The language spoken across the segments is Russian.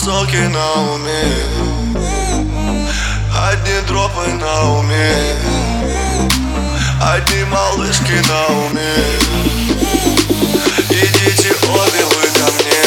тусовки на уме, одни дропы на уме, одни малышки на уме. Идите обе вы ко мне.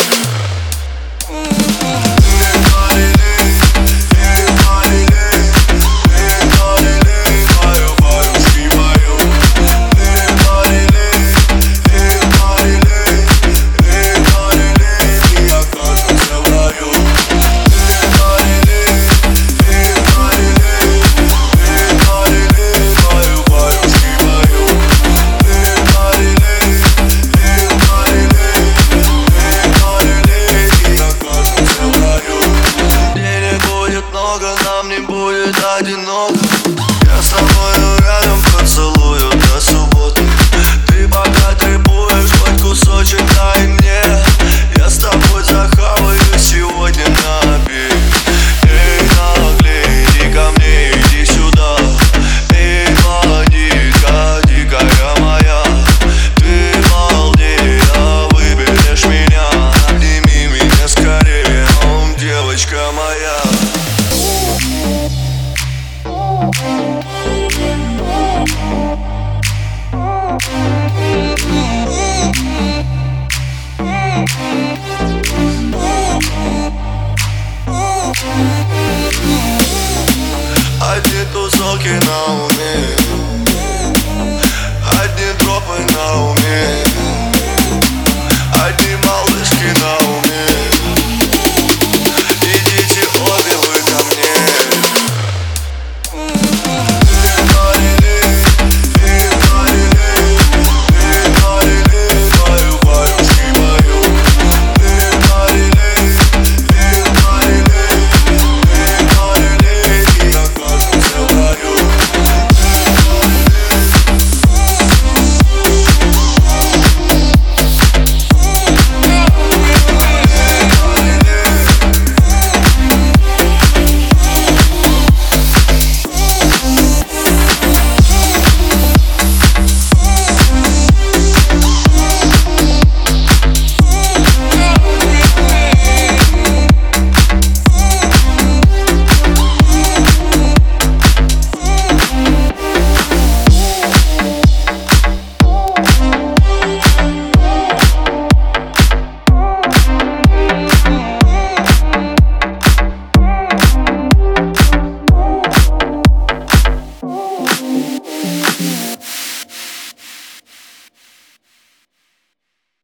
Нам не будет одиноко. Я с тобою рядом, поцелую до субботы. Ты пока требуешь хоть кусочек, дай мне. Я с тобой захаваю сегодня на обед. Эй, наглей, иди ко мне, иди сюда. Эй, блондинка, дикая моя, ты балдея, выберешь меня. Обними меня скорее, девочка моя. Одни тусовки на уме,